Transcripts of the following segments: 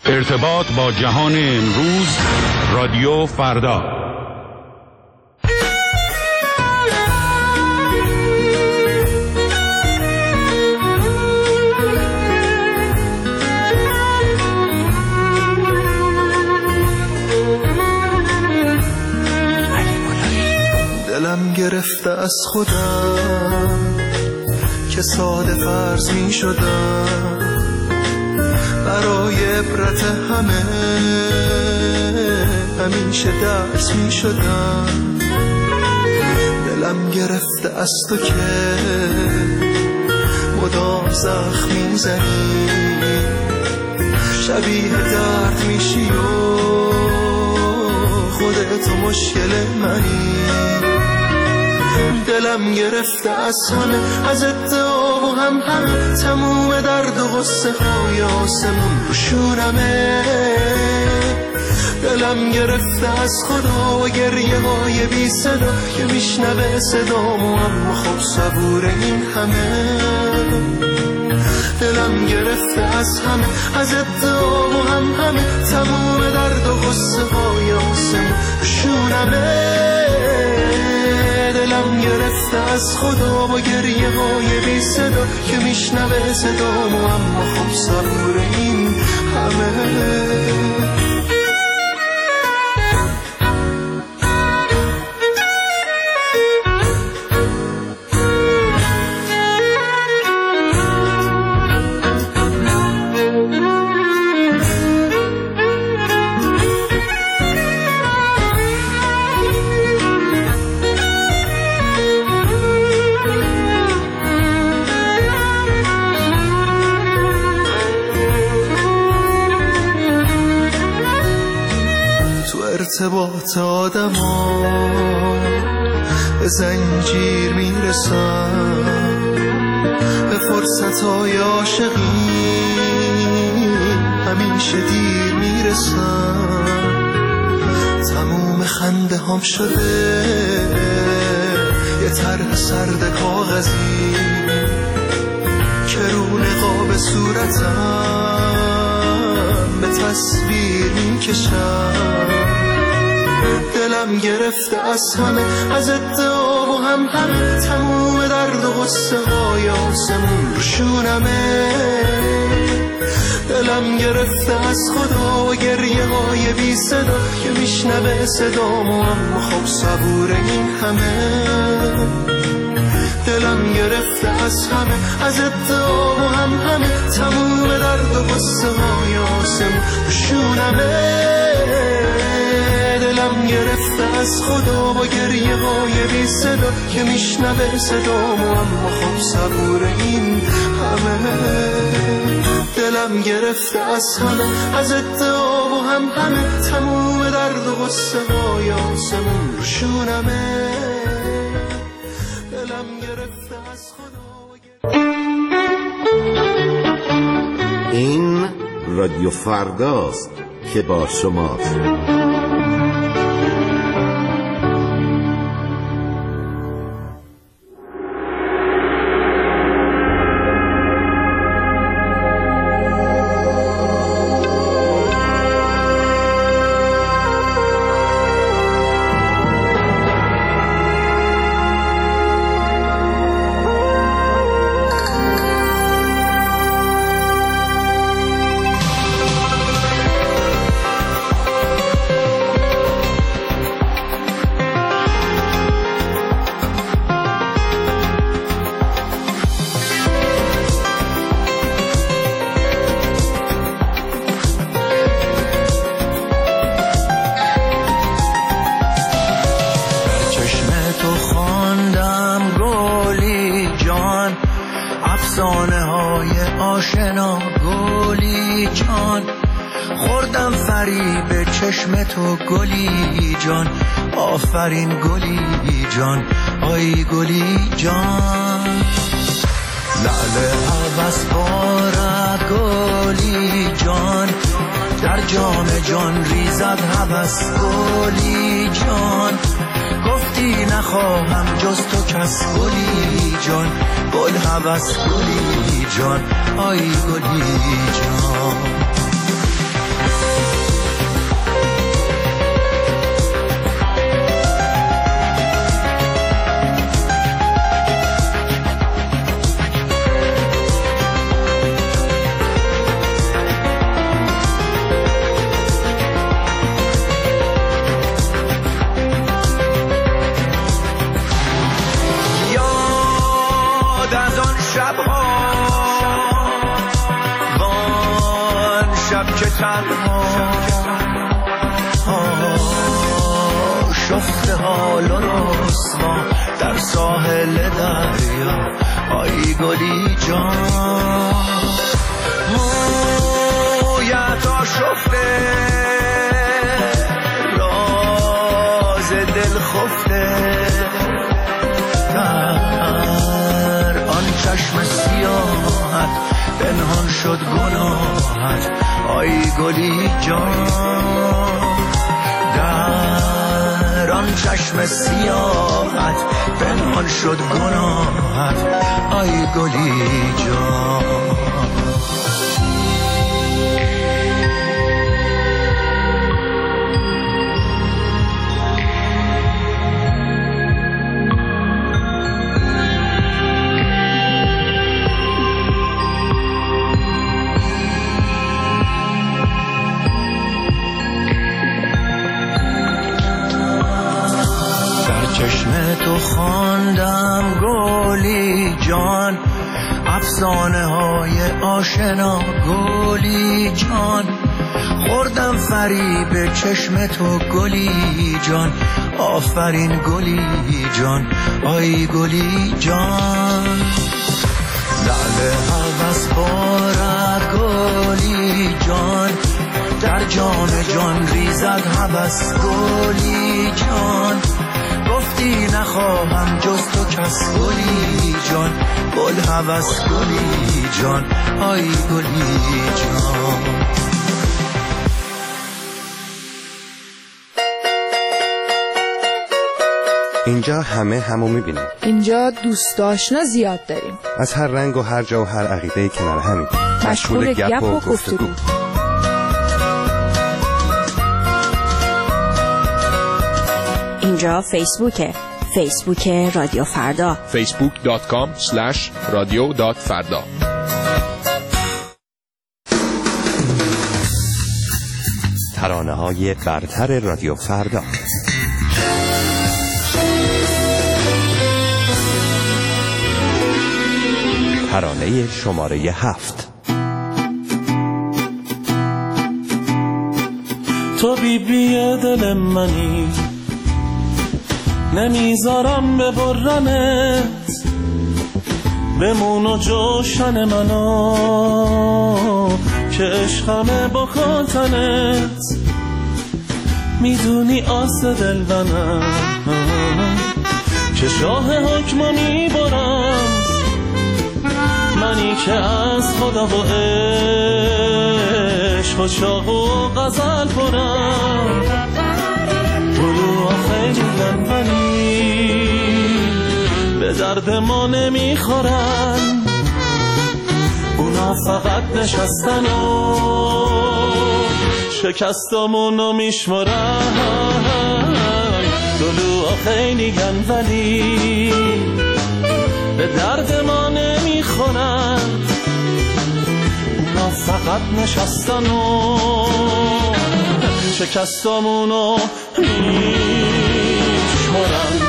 ارتباط با جهان امروز، رادیو فردا. دلم گرفته از خودم که ساده فرض می شدم، برای عبرت همه همیشه درس می شدم. دلم گرفته از تو که مدام زخم می زنی، شبیه درد میشی و خودت مشکل منی. دلم گرفته از همه، از ادعا و همه، تموم درد و غصه های آسمون رو شونمه. دلم گرفته از خدا و گریه های بی صدا که میشنوه صدامو، اما خب صبور این همه. دلم گرفته از همه، از ادعا و همه، تموم درد و غصه های آسمون رو شونمه. دلم گرفته از خدا با گریه های بی صدا که میشنوه صدامو، اما خب صبور این همه. ارتباط آدم ها به زنجیر میرسن، به فرصت های عاشقی همیشه دیر میرسن. تموم خنده هم شده یه طرح سرد کاغذی که رو نقاب صورتم به تصویر میکشن. دلم گرفته از همه، از ادعا و همه، تموم درد و غصه های آسمون رو شونمه. دلم گرفته از خدا و گریه های بی صدا که میشنوه صدامو، اما خب صبور این همه. دلم گرفته از همه، از ادعا و همه، تموم درد و غصه های آسمون رو شونمه. دلم گرفته از خدا با گریه های بی صدا که میشنوه صدامو، اما خب صبور این همه. دلم گرفته از همه، از ادعا و همه، تموم درد و غصه های آسمون رو شونمه. دلم گرفته از خدا. این رادیو فرداست که با شماست. آفرین گلی جان، آی گلی جان. لعل عوض بارد گلی جان، در جام جان ریزد هوس گلی جان. گفتی نخواهم جز تو کس گلی جان، گل هوس گلی جان، آی گلی جان. شب که تنها شفته حال و رسوا در ساحل دریا آی گلی جان مویت آشفته راز دل خفته در آن چشم سیاحت پنهان شد گناهت آی گلی جان در آن چشم سیاحت پنهان شد گناهت آی گلی جان چشم تو خواندم گلی جان افسانه های آشنا گلی جان خوردم فریب چشم تو گلی جان آفرین گلی جان آی گلی جان لعل هوس بارد گلی جان در جان جان ریزد هوس گلی جان گفتی نخواهم جز تو کس گلی جان گل هوس گلی جان آی گلی جان اینجا همو میبینیم. اینجا دوست آشنا زیاد داریم. از هر رنگ و هر جا و هر عقیده کنار همیم. مشغول گپ و گفتگو. اینجا فیسبوک رادیو فردا facebook.com/radio.farda ترانه‌های برتر رادیو فردا ترانه شماره 7 تو بیبی دل منی نمیذارم ببرنت بمون و جوشن منو که عشقمه با خاطنت میدونی آس دل منم که شاه حکمو میبرم منی که از خدا و عشق و شاق و غزل پرم طلوع خیلی لنبنی به درد ما نمیخورن اونا فقط نشستن و شکستامونو میشمرن طلوع خیلی ولی به درد ما نمیخورن اونا فقط نشستن و شکستامونو میشمرن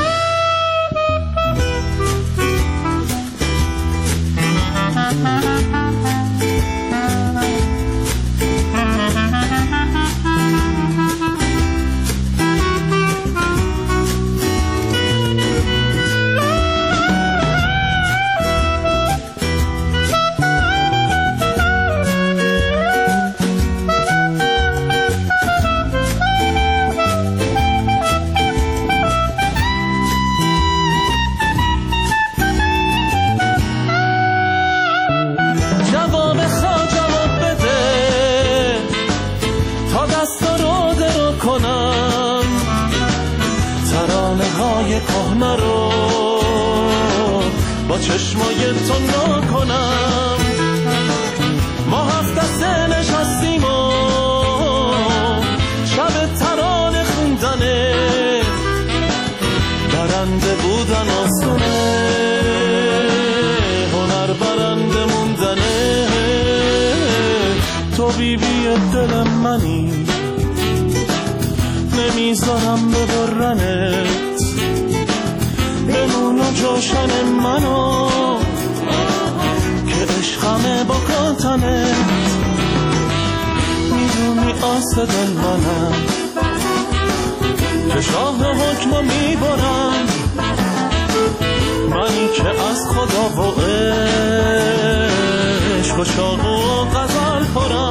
کهنه رو با چشمای تو نکنم ما هفت دسته نشستیم و شب ترانه خوندنه برنده بودن آسونه هنر برنده موندنه تو بیبی دل منی نمیذارم ببرنت بمون و جوشن منو که عشقمه با کاتنه راست دل منم که شاه حکم میبرم، منی که از خدا و عشق و شوق و غزل پرم.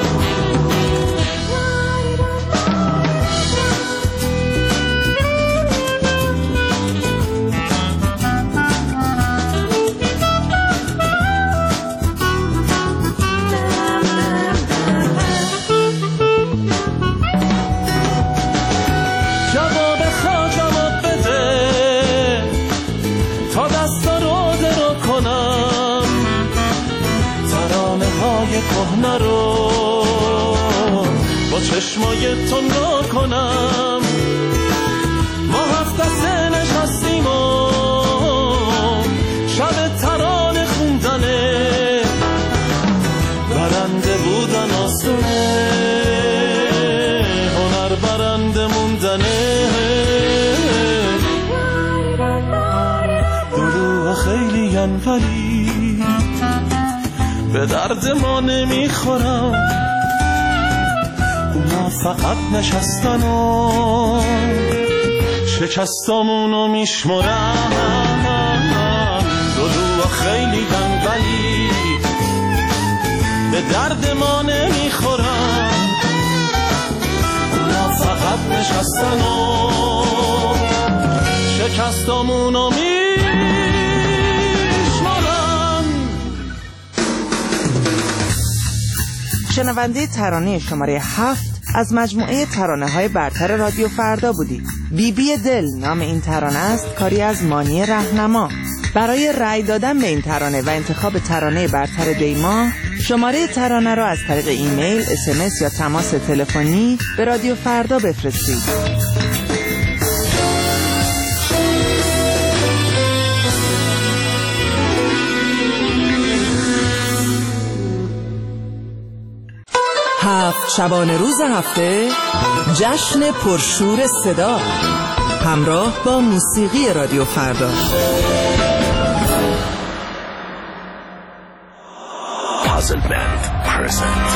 کهنه رو با چشمای تو نکنم، ما هفت دسته نشستیم و شب ترانه خوندنه، برنده بودن آسونه، هنر برنده موندنه. دلوها خیلی ولی به درد ما نمیخورم، اونا فقط نشستن و شکستامونو میشمرم. دلوها خیلی ولی به درد ما نمیخورم، اونا فقط نشستن و شکستامونو میشمرم. شنونده ترانه شماره 7 از مجموعه ترانه‌های برتر رادیو فردا بودید. بی دل نام این ترانه است، کاری از مانی رهنما. برای رأی دادن به این ترانه و انتخاب ترانه برتر دیما، شماره ترانه را از طریق ایمیل، SMS یا تماس تلفنی به رادیو فردا بفرستید. هفت شبانه روز هفته، جشن پرشور صدا همراه با موسیقی رادیو فردا. Puzzle Band present.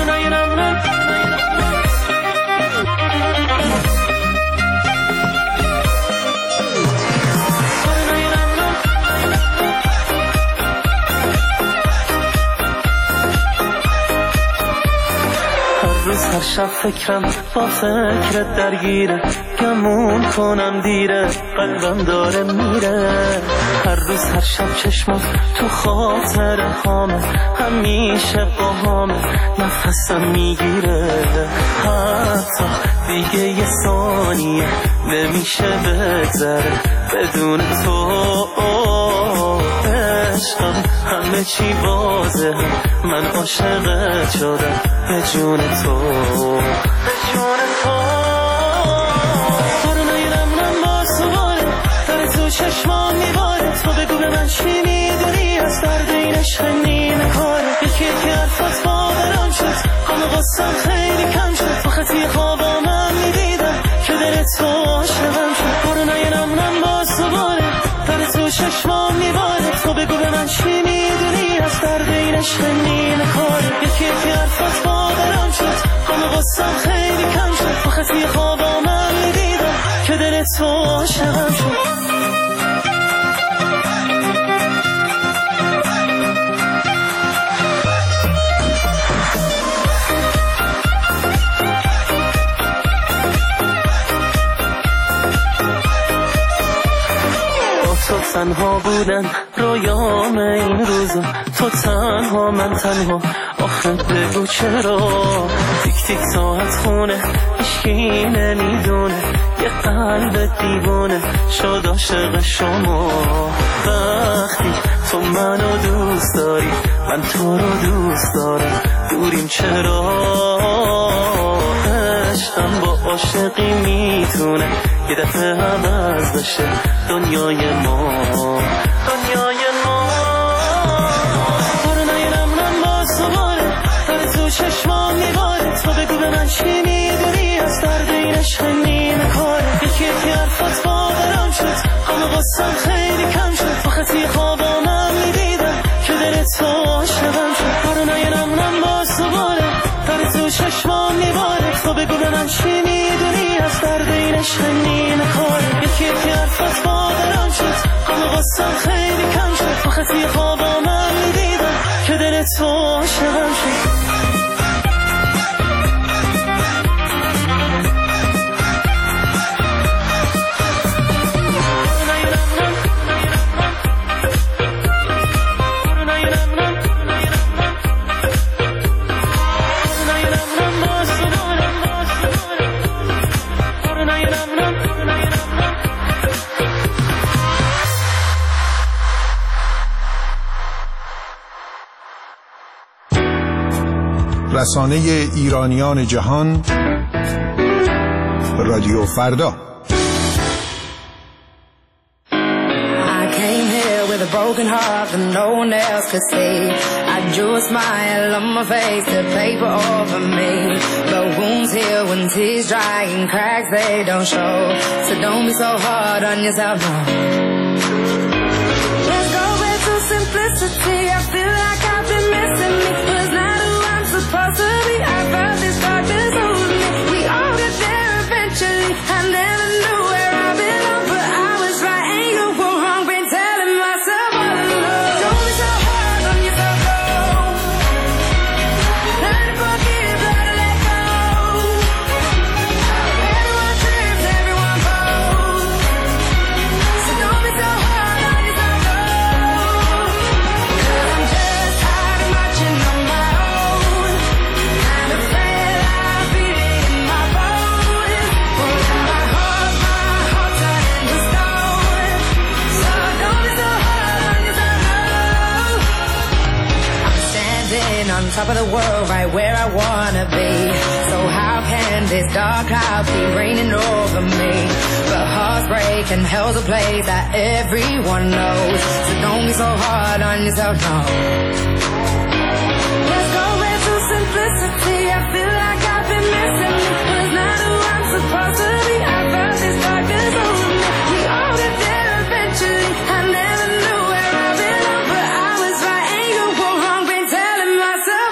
هر شب فکرم با فکرت درگیره، گمون کنم دیره، قلبم داره میره. هر روز هر شب چشمم تو خاطر هامه، همیشه با هامه نفسم میگیره. حتی دیگه یه ثانیه نمیشه بگذره بدون تو. عشقم همه چی واضحه، من عاشقت شدم به جون تو، به جون تو. برو نگیرم من با سواره، در تو چشمان میباره. تو بگو به من چی میدونی از درد این عشق نیمه کاره. یکی یکی حرفات باورم شد، غم و غصه‌ام خیلی کم شد. تو خطی خوابا من میدیدم که دل تو عاشقم شد. برو نگیرم من با سواره، در تو چشمان میباره. تو بگو به من چی میدونی از درد این عشق نیمه کاره. یکی یکی حرفات باورم شد، غم و غصه‌ام خیلی کم شد. تو خطی خوابا من میدیدم که دل تو عاشقم شد. تو تنها بودن رویام این روزا، تو تنها من تنها. آخه بگو چرا تیک تیک ساعت خونه، هیچکی نمیدونه یه قلب دیوونه شد عاشق شما. وقتی تو منو دوست داری، من تو رو دوست دارم، دوریم چرا؟ عشقم با عاشقی میتونه یه دفعه عوض بشه دنیای ما، دنیای ما. برو نگیرم من با سواره، در تو چشمان میباره. تو بگو به من چی میدونی از درد این عشق نیمه کاره. یکی یکی حرفات باورم شد، غم و غصه‌ام خیلی کم شد. تو خطی خوابا من میدیدم که دل تو عاشقم شد. برو نگیرم من با سواره، در تو چشمان میباره. عاشقم شد. رسانه ایرانیان جهان، رادیو فردا. Broken heart that no one else could see. I drew a smile on my face, the paper over me. The wounds heal when tears dry and cracks they don't show. So don't be so hard on yourself, no. Let's go back to simplicity. I feel like I've been missing me. Was not who I'm supposed to be. I felt this darkness over me. We all get there eventually. I never knew where I belong, but I was right and you were wrong. Been telling myself. On top of the world, right where I wanna be. So how can this dark cloud be raining over me? But hearts break and hell's a place that everyone knows. So don't be so hard on yourself, no. Let's go back to simplicity. I feel like I've been missing me. Was not who I'm supposed to be. I felt this darkness over me. We all get there eventually. I never knew where I belong, but I was right and you were wrong. Been telling myself.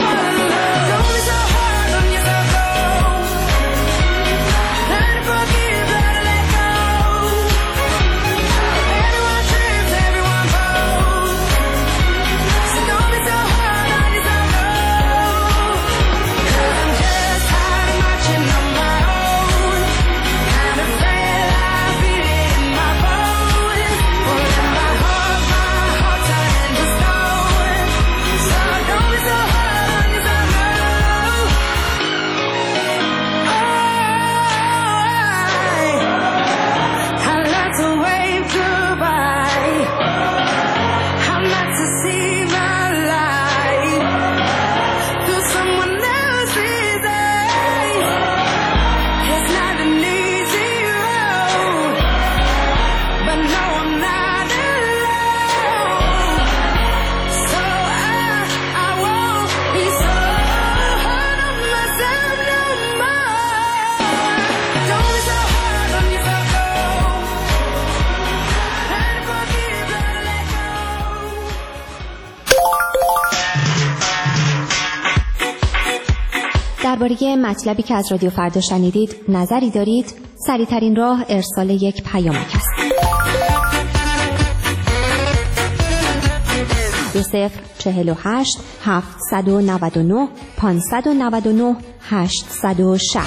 درباره مطلبی که از رادیو فردا شنیدید نظری دارید؟ سریع‌ترین راه ارسال یک پیامک است. 2048 799 599 860.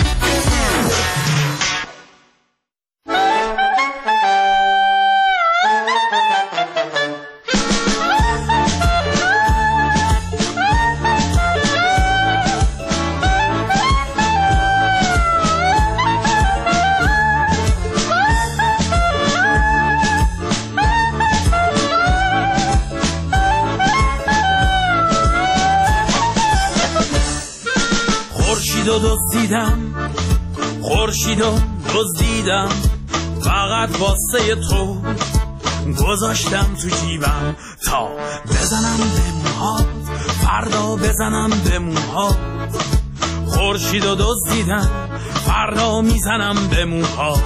خورشیدو دزدیدم فقط واسه تو گذاشتم تو جیبم تا بزنم به موهات فردا بزنم به موهات خورشیدو دزدیدم فردا میزنم به موهات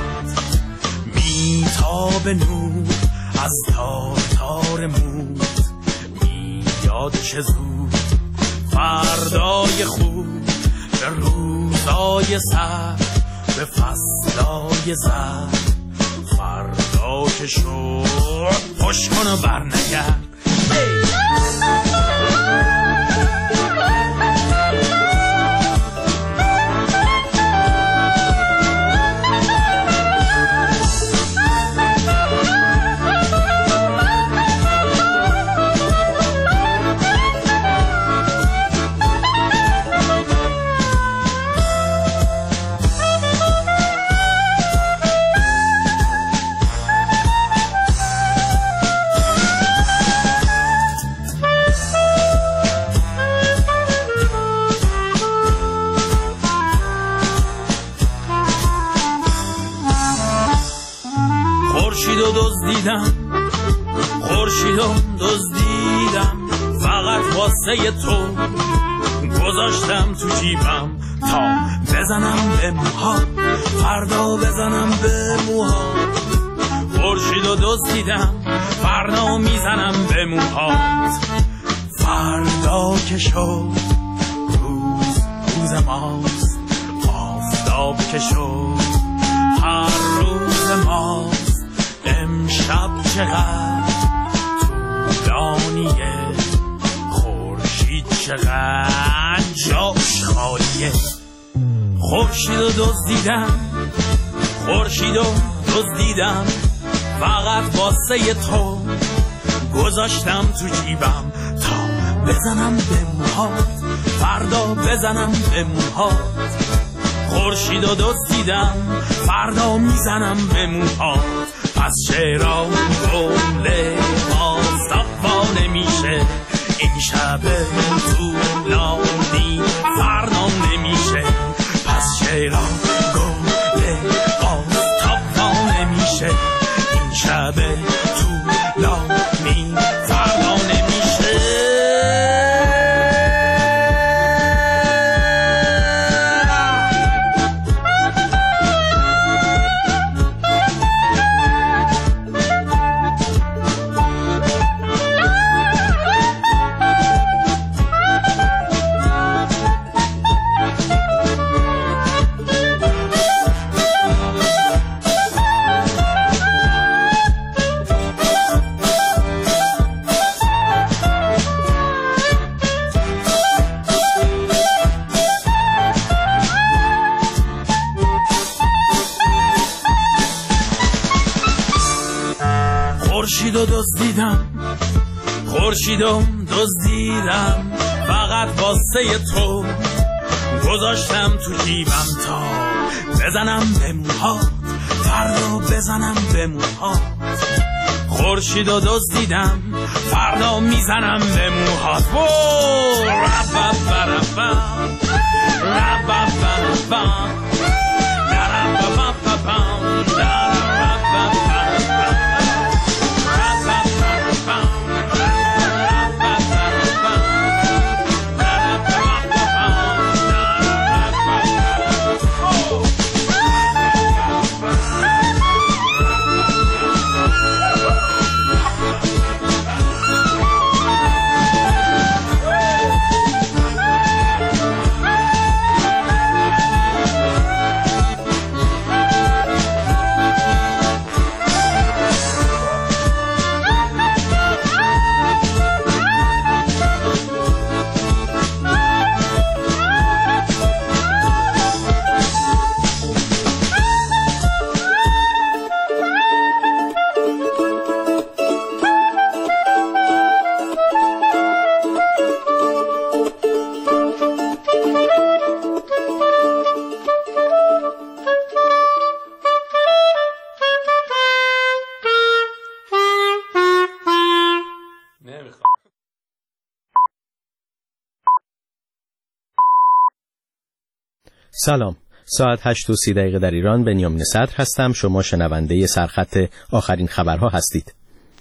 میتابه نور از تار تار موت میاد چه زود فردای خوب به روزای سر به فصلای زر فردا که شد خوش کن و برنگرد و دزدیدم خورشید و دزدیدم فقط واسه تو گذاشتم تو جیبم تا بزنم به موها فردا بزنم به موها خورشید و دزدیدم فردا میزنم به موهات فردا که شد روز ماست آفتاب که شد هر روز ماست امشب چقدر طولانیه خورشید چقدر جاش خالیه خورشید و دزدیدم خورشید و دزدیدم فقط واسه تو گذاشتم تو جیبم تا بزنم به موهات فردا بزنم به موهات خورشید و دزدیدم فردا میزنم به موهات پس چرا گل آفتابا نمیشه این شب طولانی فردا نمیشه پس چرا گل آفتابا نمیشه این شب طولانی فردا نمیشه خورشید و دزدیدم خورشید و دزدیدم فقط واسه تو گذاشتم تو جیبم تا بزنم به موهات فردا بزنم به موهات خورشید و دزدیدم فردا میزنم به موهات سلام، ساعت 8:30 در ایران. بنیامین صدر هستم. شما شنونده سرخط آخرین خبرها هستید.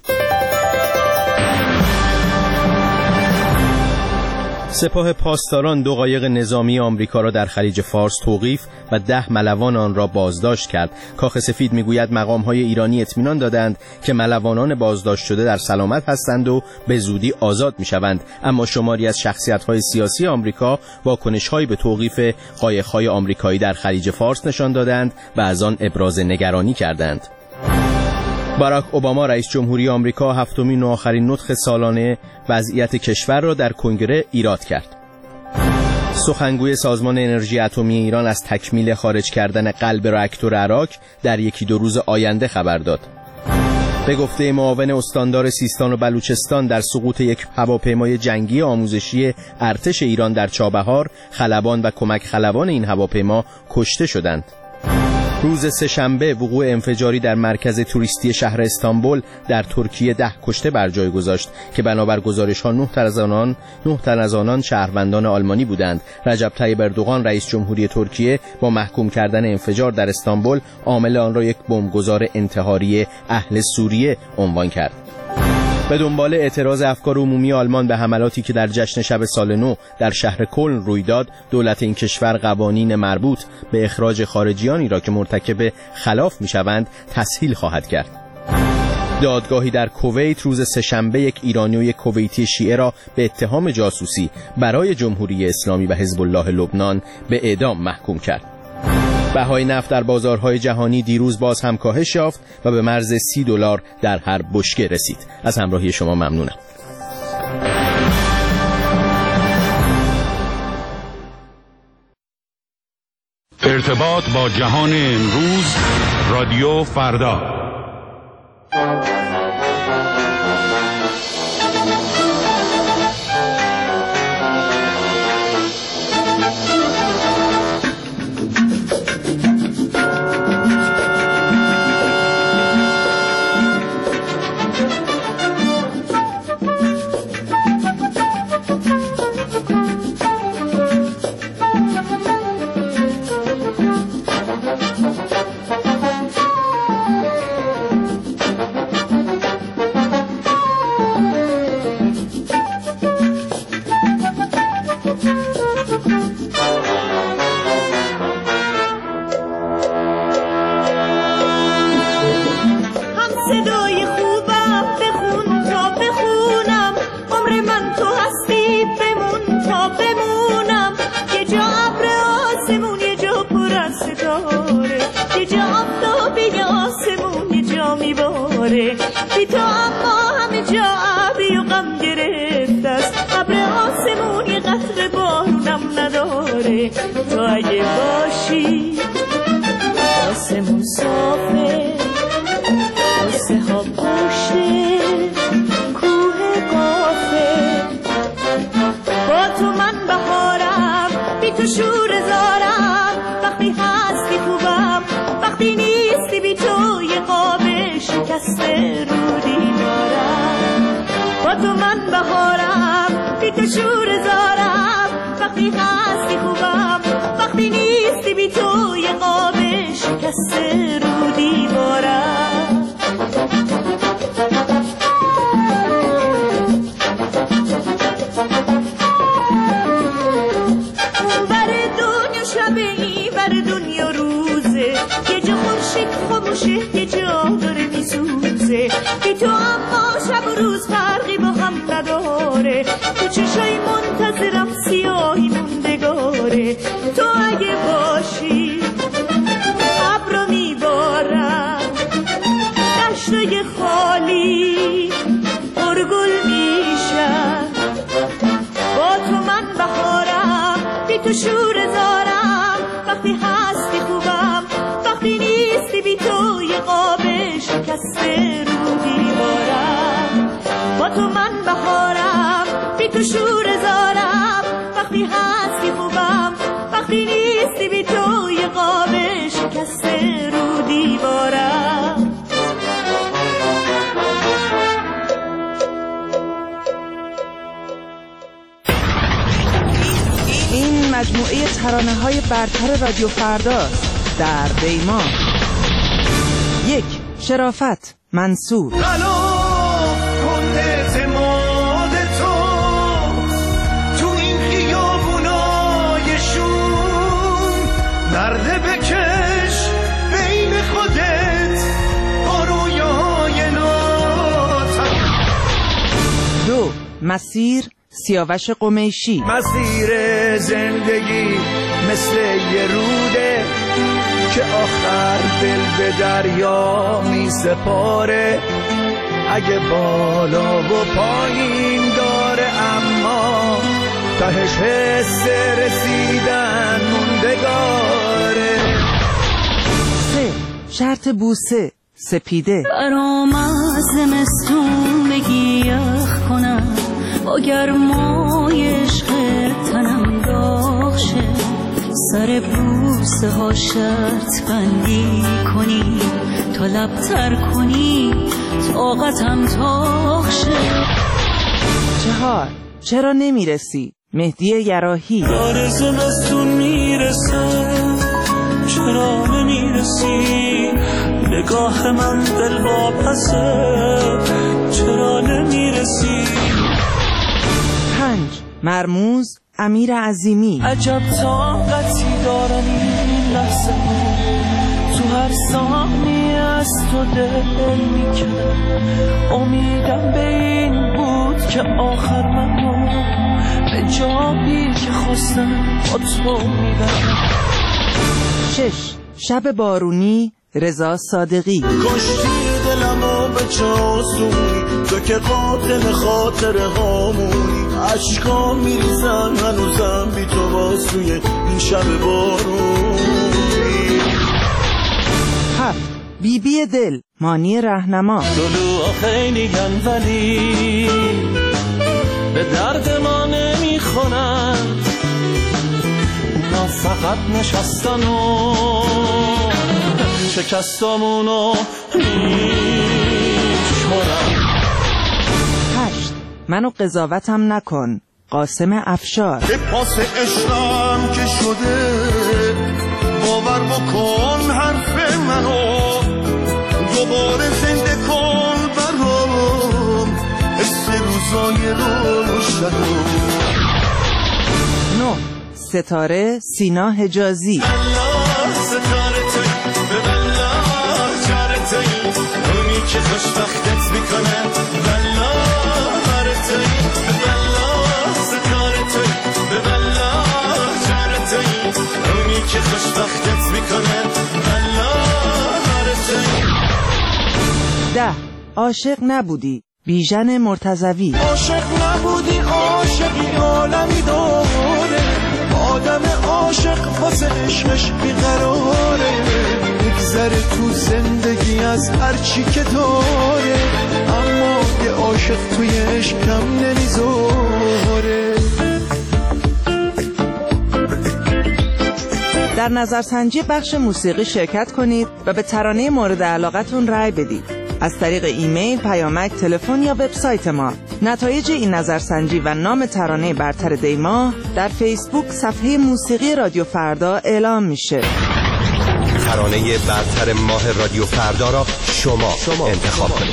سپاه پاسداران 2 قایق نظامی آمریکا را در خلیج فارس توقیف و 10 ملوان آن را بازداشت کرد. کاخ سفید میگوید مقام‌های ایرانی اطمینان دادند که ملوانان بازداشت شده در سلامت هستند و به زودی آزاد میشوند، اما شماری از شخصیت‌های سیاسی آمریکا واکنش‌هایی به توقیف قایق‌های آمریکایی در خلیج فارس نشان دادند و از آن ابراز نگرانی کردند. باراک اوباما رئیس جمهوری آمریکا هفتمین و آخرین نطق سالانه وضعیت کشور را در کنگره ایراد کرد. سخنگوی سازمان انرژی اتمی ایران از تکمیل خارج کردن قلب راکتور عراق در 1-2 روز آینده خبر داد. به گفته معاون استاندار سیستان و بلوچستان، در سقوط یک هواپیمای جنگی آموزشی ارتش ایران در چابهار، خلبان و کمک خلبان این هواپیما کشته شدند. روز سه‌شنبه وقوع انفجاری در مرکز توریستی شهر استانبول در ترکیه 10 کشته بر جای گذاشت که بنابر گزارش‌ها 9 تن از آنان شهروندان آلمانی بودند. رجب طیب اردوغان رئیس جمهوری ترکیه با محکوم کردن انفجار در استانبول عامل آن را یک بمبگذار انتحاری اهل سوریه عنوان کرد. به دنبال اعتراض افکار عمومی آلمان به حملاتی که در جشن شب سال نو در شهر کلن روی داد، دولت این کشور قوانین مربوط به اخراج خارجیانی را که مرتکب خلاف می‌شوند تسهیل خواهد کرد. دادگاهی در کویت روز سه‌شنبه یک ایرانی و یک کویتی شیعه را به اتهام جاسوسی برای جمهوری اسلامی و حزب الله لبنان به اعدام محکوم کرد. بهای نفت در بازارهای جهانی دیروز باز هم کاهش یافت و به مرز $30 در هر بشکه رسید. از همراهی شما ممنونم. ارتباط با جهان امروز، رادیو فردا. تو اگه باشی آسمون صافه، قصه ها پشته کوه قافه، با تو من بهارم، بی تو شور زارم، وقتی هستی خوبم، وقتی نیستی بی تو یه قاب شکسته رو دیوارم، با تو من بهارم، بی تو شور زارم، وقتی هستی خوبم، وقتی نیستی بی تو یه قاب شکسته رو دیوارم. بر دنیا شبه ای بر دنیا روزه، یه جا خورشید خاموشه یه جا داره میسوزه، بی تو اما شب و روز فرقی با هم نداره، تو چشای منتظرم سیاهی موندگاره، تو اگه باشی ابرو میبارم، دشتای خالی پرگل میشن، با تو من بهارم، بی تو شور زارم، وقتی هستی خوبم، وقتی نیستی بی تو یه قاب شکسته رو دیوارم، با تو من بهارم، بی تو شور زارم، وقتی هستی خوبم، وقتی نیستی بی تو یه قاب شکسته رو دیوارم. این مجموعه ترانه‌های برتر رادیو فرداست. در دیما 1. شرافت منصور. نرده بکش بین خودت با رویای ناتم. 2. مسیر سیاوش قمیشی. مسیر زندگی مثل یه روده که آخر دل به دریا می سپاره، اگه بالا و پایین داره اما تهش حس رسیدن موندگاره. 3. شرط بوسه سپیده. برام از زمستون بگی یخ کنم، با گرمای عشق تنم داغ شه، سر بوسه ها شرط بندی کنی تا لبتر کنی طاقتم تاخ شه. 4 چرا نمیرسی؟ مهدی یراحی. داره زمستون میرسه چرا نمیرسی؟ نگاه من دل واپسه چرا نمیرسی؟ 5 مرموز امیر عظیمی. عجب طاقتی دارم این لحظه ها تو هر ثانیه از تو دل میکنم. امیدم به این بود که آخر منو به جایی که خواستم با تو میبرم. 6 شب بارونی رضا صادقی. کشتی دلمو به چاسونی تو که قاتل خاطره هامونی. عشقا میریزن هنوزم بی تو واسوی این شب بارونی. 7 بیبی دل مانی رهنما. دلوها خیلی گن ولی به درد ما نمیخونن. اونا فقط نشستن و شکستامونو میشمارن. 8 منو قضاوتم نکن قاسم افشار. به پاس عشقم که شده باور بکن حرف منو دوباره زنده کن برام حس روزای روشنو. 9 ستاره سینا حجازی. الله ستاره توی به والله جاره توی اونی که خوشبختت میکنه والله هره توی به والله ستاره توی به والله جاره توی اونی که خوشبختت میکنه والله هره توی. 10 عاشق نبودی بیژن مرتضوی. عاشق نبودی عاشقی عالمی داره آدم عاشق واسه عشقش بیقراره. میگذره تو زندگی از هرچی که داره اما یه عاشق توی عشق کم نمیذاره. در نظرسنجی بخش موسیقی شرکت کنید و به ترانه مورد علاقتون رأی بدید. از طریق ایمیل، پیامک، تلفن یا وبسایت ما. نتایج این نظرسنجی و نام ترانه برتر دیما در فیسبوک صفحه موسیقی رادیو فردا اعلام میشه. ترانه برتر ماه رادیو فردا را شما انتخاب کنید.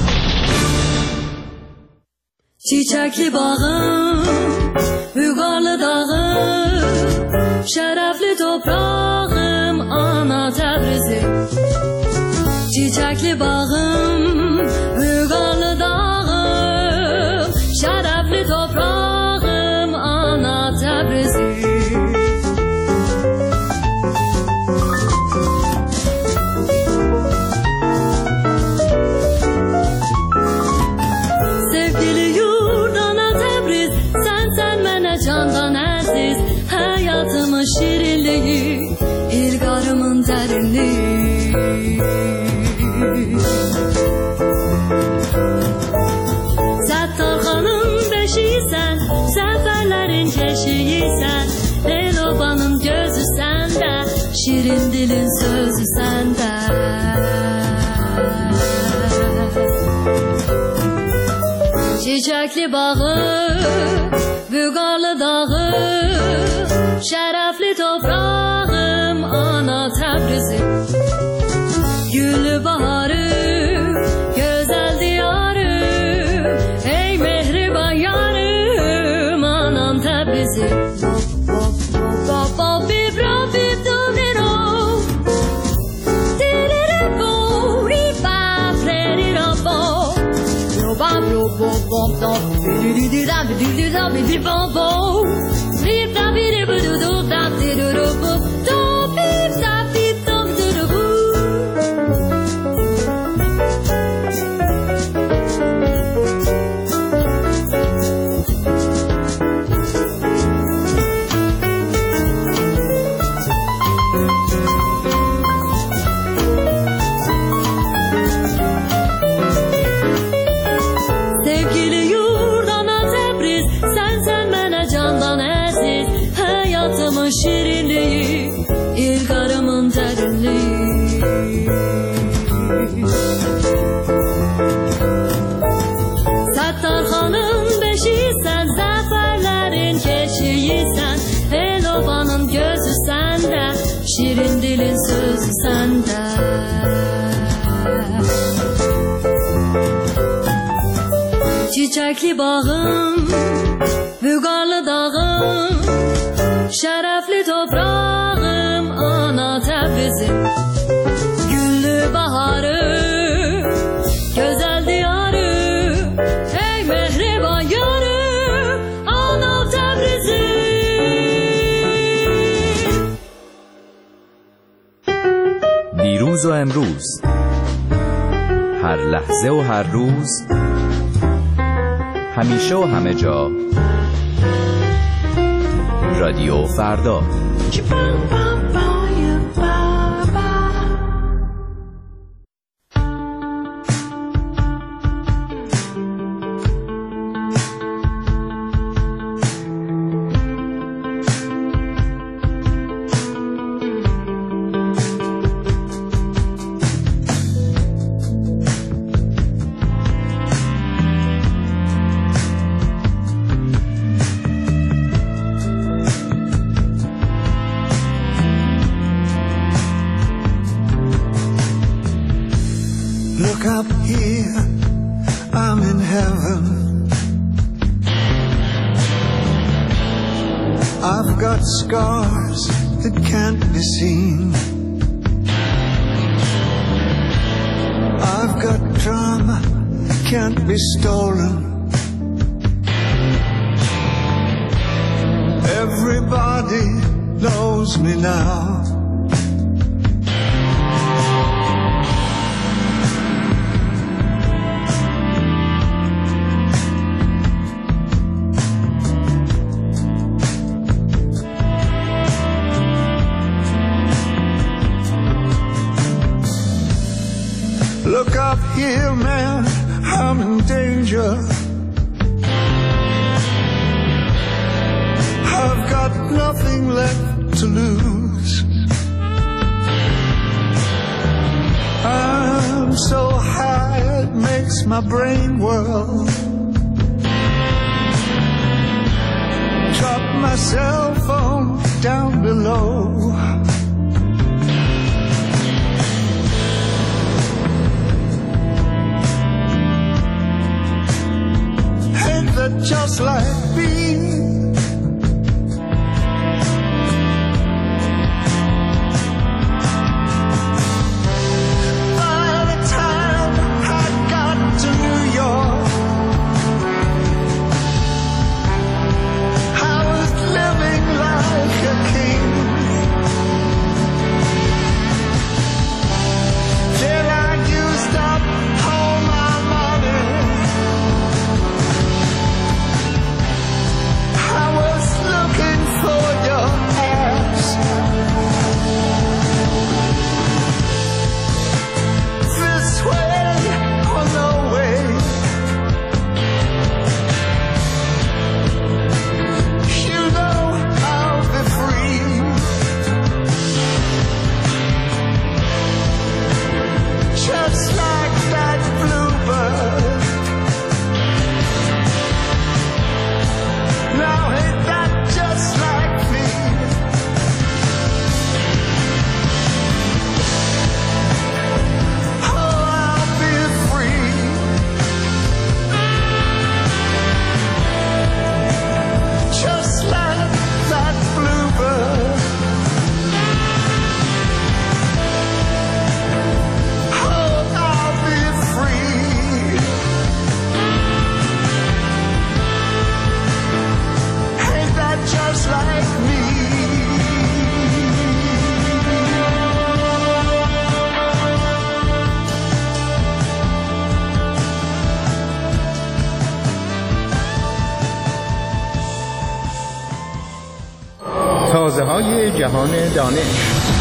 چیچکلی باغım, Büyükarlı dağım, şerefli toprağım, ana Tebrizim. Çiçekli bağım, Büyükarlı dağım, şerefli toprağım, ana Tebrizim. Sevgili yurt ana Tebriz, sen mene candan aziz. Hayatımın şirinliği, ilgarımın derinliği. Settarxanın beşiysen, seferlerin keşiysen. Elobanın gözü sende, şirin dilin sözü sende. Çiçekli bağı, Büyükarlı dağı, şerefli toprağım, ana Tebrizim. Güllü baharım, güzel diyarım, ey mehriban yarım, anam Tebrizim. Sevgili yurt ana Tebriz, sen mene candan çiçekli bağım, vügarlı dağım, şerefli toprağım, ana Tebrizim. Güllü baharı, güzel diyarı, ey mehriban yarı, ana Tebrizim. دیروز و امروز، هر لحظه و هر روز، همیشه و همه جا، رادیو فردا. Look up here, I'm in heaven. I've got scars that can't be seen. I've got drama that can't be stolen. Everybody knows me now. Look up here, man, I'm in danger. I've got nothing left to lose. I'm so high it makes my brain whirl. Drop my cell phone down below. Just like me, by the time I got to New York, I was living like a king. Then I used up all my money. I was looking for your ass. This way or no way. You know I'll be free. Just like that bluebird. Now ain't that just like me? Oh, I'll be free. Just like that bluebird. Oh, I'll be free. Ain't that just like me? تازه‌های جهان دانش.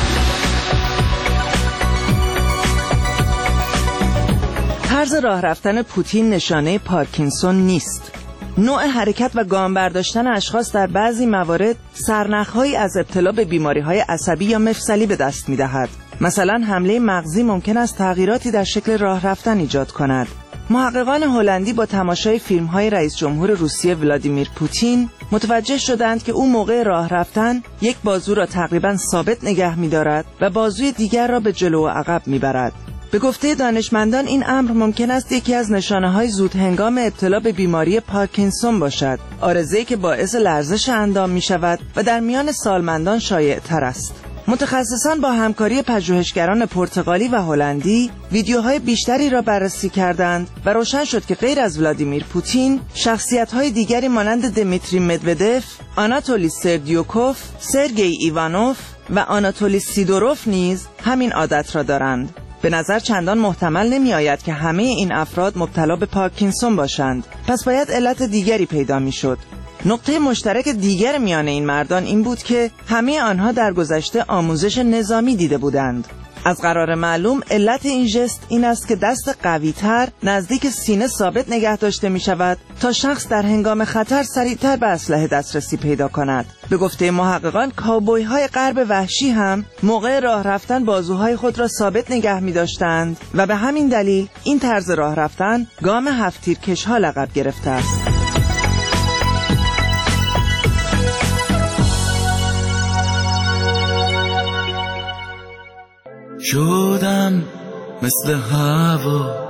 طرز راه رفتن پوتین نشانه پارکینسون نیست. نوع حرکت و گام برداشتن اشخاص در بعضی موارد سرنخ‌هایی از ابتلا به بیماری‌های عصبی یا مفصلی به دست می‌دهد. مثلا حمله مغزی ممکن است تغییراتی در شکل راه رفتن ایجاد کند. محققان هلندی با تماشای فیلم‌های رئیس جمهور روسیه ولادیمیر پوتین متوجه شدند که او موقع راه رفتن یک بازو را تقریباً ثابت نگه می‌دارد و بازوی دیگر را به جلو و عقب می‌برد. به گفته دانشمندان این امر ممکن است یکی از نشانه‌های زود هنگام ابتلا به بیماری پارکینسون باشد، عارضه‌ای که باعث لرزش اندام می‌شود و در میان سالمندان شایع‌تر است. متخصصان با همکاری پژوهشگران پرتغالی و هلندی ویدیوهای بیشتری را بررسی کردند و روشن شد که غیر از ولادیمیر پوتین، شخصیت‌های دیگری مانند دمیتری مدودف، آناتولی سردیوکوف، سرگئی ایوانوف و آناتولی سیدوروف نیز همین عادت را دارند. به نظر چندان محتمل نمی آید که همه این افراد مبتلا به پارکینسون باشند، پس باید علت دیگری پیدا می شد. نقطه مشترک دیگر میان این مردان این بود که همه آنها در گذشته آموزش نظامی دیده بودند. از قرار معلوم علت این ژست این است که دست قوی‌تر نزدیک سینه ثابت نگه داشته می شود تا شخص در هنگام خطر سریعتر به اسلحه دسترسی پیدا کند. به گفته محققان کاوبوی‌های غرب وحشی هم موقع راه رفتن بازوهای خود را ثابت نگه می داشتند و به همین دلیل این طرز راه رفتن گام هفت‌تیرکش‌ها لقب گرفته است. شدم مثل هوا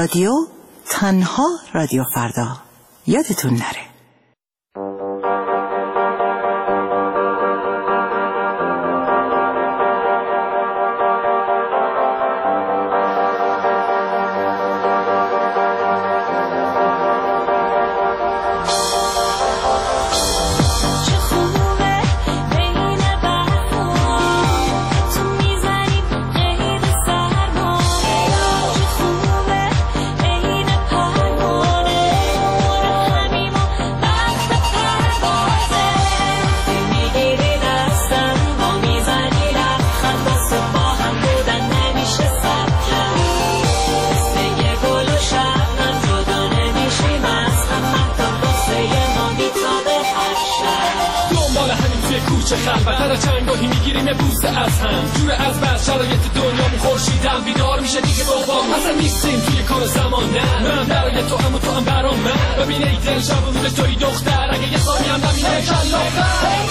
رادیو، تنها رادیو فردا. یادتون نره. چه خلوت را چنگاهی میگیریم بوسه از هم جور از بس شرایط دنیا خورشیدم بیدار میشه دیگه بابا اصلا نیستیم توی کار زمان نه من برای تو هم و تو هم برام من ببین ای دل شب و روز توی دختر اگه یه ثانی هم نبینه کلافتر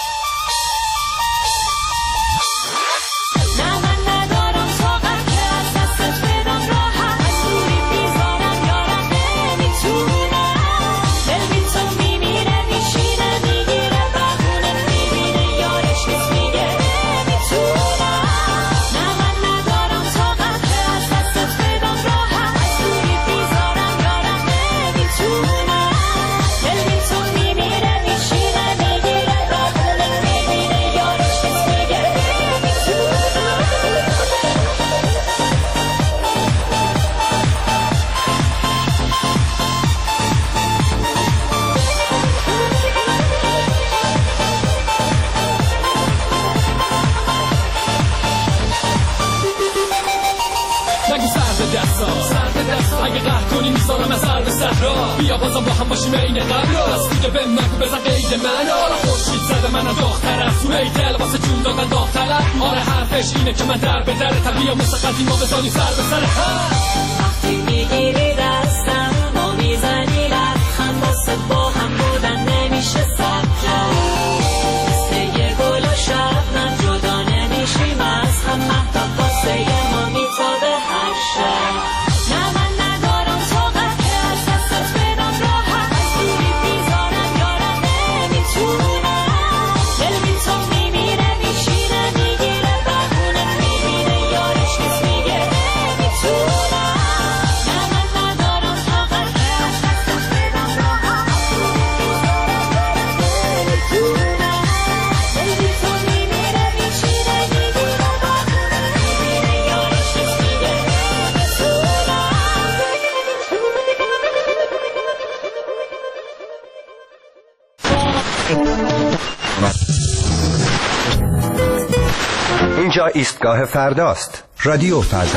اگه قهر کنی میذارم از هر به صحرا بیا بازم با هم باشیم این قبلا از بوده به مگو بزن قید من حالا خورشید زده منم داغ‌تر از تو ای دل واسه جون دادن داغ‌تر آره حرفش اینه که من در به در بیا مثل قدیما بزنی سر به سر وقتی میگیری دستم ما میزنی لبخند واسه با هم بودن نمیشه سبک مثل یه گل و شبنم جدا نمیشیم از هم مهتاب واسه ما میتابه هر شب اینجا ایستگاه فرداست. رادیو فردا.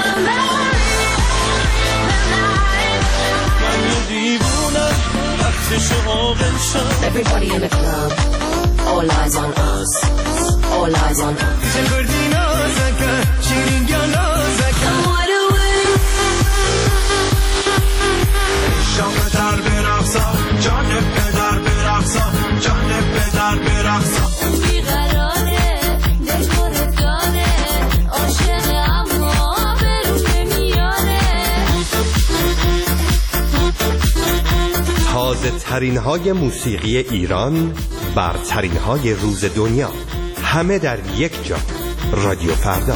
Everybody in the club, all eyes on us, all eyes on us. شام در برقصا جان پدر برقصا جان پدر برقصا بیقراره دلخور داره عاشق اما برون نمیاره تازه ترین های موسیقی ایران برترین های روز دنیا همه در یک جا. رادیو فردا.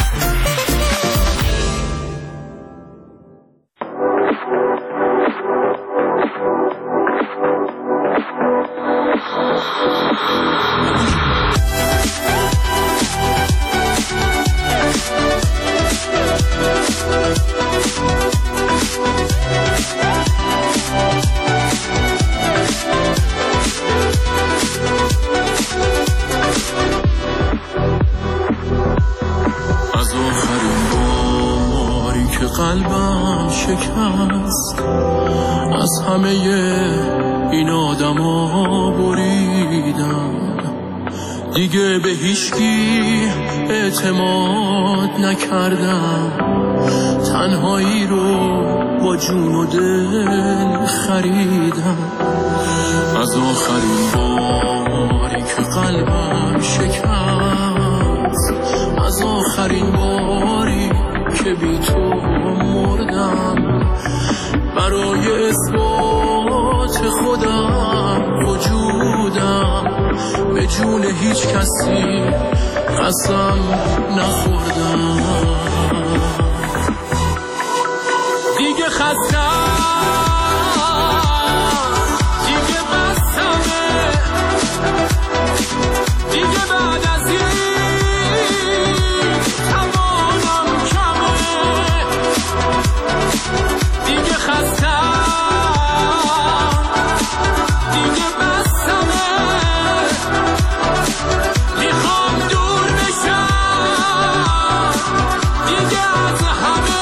قلبم شکست از همه این آدما بریدم دیگه به هیچکی اعتماد نکردم تنهایی رو با جون و دل خریدم از آخرین باری که قلبم شکست از آخرین باری که بی تو مردم برای اثبات خودم وجودم به جون هیچ کسی قسم نخوردم. دیگه خستم دیگه بستمه دیگه بعد از این توانم کمه دیگه خستم دیگه بستمه میخوام دور بشم دیگه از همه.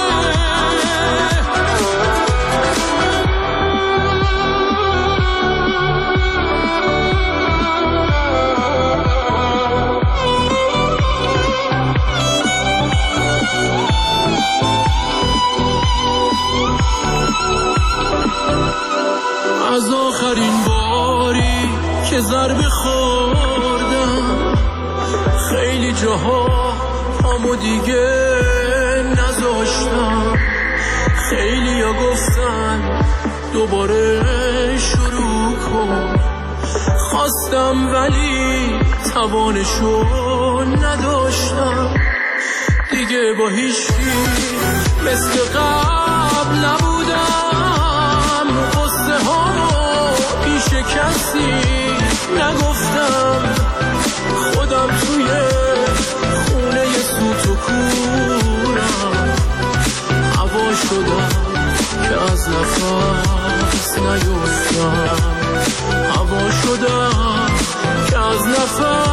از آخرین باری که ضربه خوردم خیلی جاها پامو دیگه نذاشتم. خیلی ها گفتن دوباره شروع کن، خواستم ولی توانشو نداشتم. دیگه با هیچی مثل قبل نبودم، قصه ها پیش کسی نگفتم. خودم توی خونه سوت و کورم هوا شدم که از نفس نیفتم. هوا شدم که از نفس